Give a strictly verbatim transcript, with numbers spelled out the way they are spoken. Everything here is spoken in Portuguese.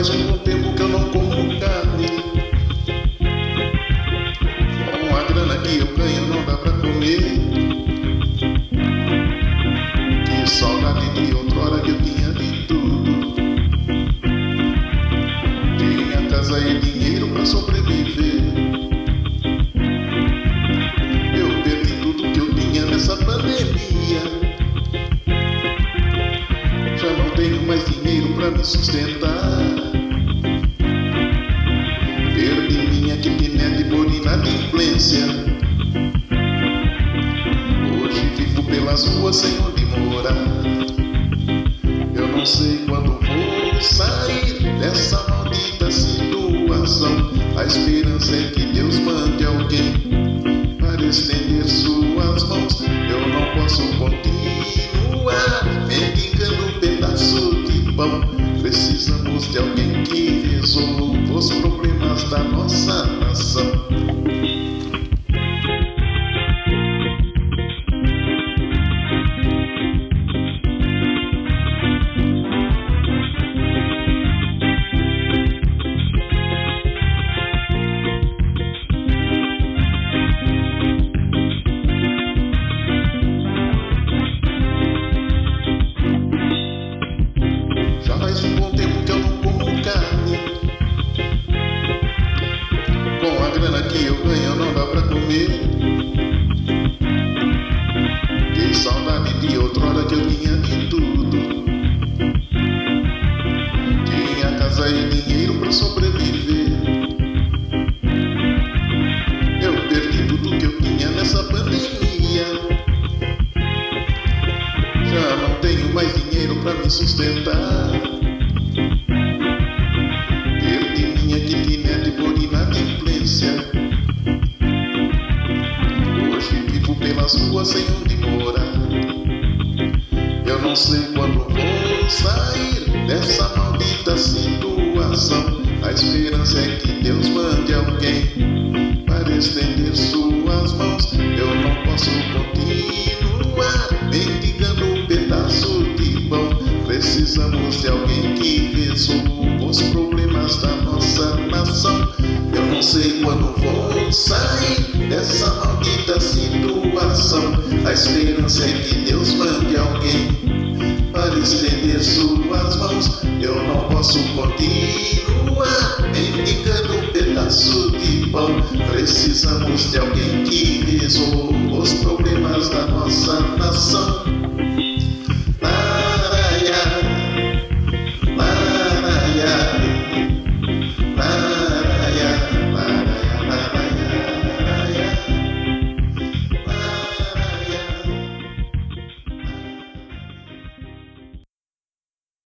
faz um bom tempo que eu não como carne. Com a grana que eu ganho não dá pra comer. Que saudade de outrora que eu tinha de tudo. Tinha casa e dinheiro pra sobreviver. Eu perdi tudo que eu tinha nessa pandemia. Já não tenho mais dinheiro pra me sustentar. Perdi minha kitnet por inadimplência. Hoje vivo pelas ruas sem onde morar. Eu não sei quando vou sair dessa maldita situação. A esperança é que Deus mande alguém para estender suas mãos. Eu não posso continuar mendigando um pedaço de pão. Precisamos de alguém que resolva os problemas da nossa nação. Já faz um bom tempo que eu não como carne. Com a grana que eu ganho não dá pra comer. Que saudade de outrora que eu tinha de tudo. Tinha casa e dinheiro pra sobreviver. Eu perdi tudo que eu tinha nessa pandemia. Já não tenho mais dinheiro pra me sustentar. Perdi minha kitnet por inadimplência. Hoje vivo pelas ruas sem onde morar. Eu não sei quando vou sair dessa maldita situação. A esperança é que Deus mande alguém para estender suas mãos. Eu não posso continuar mendigando um pedaço de pão. Precisamos de alguém que resolva os problemas da nossa nação. Eu não sei quando vou sair dessa maldita situação. A esperança é que Deus mande alguém para estender suas mãos. Eu não posso continuar mendigando um pedaço de pão. Precisamos de alguém que resolva os problemas da nossa nação.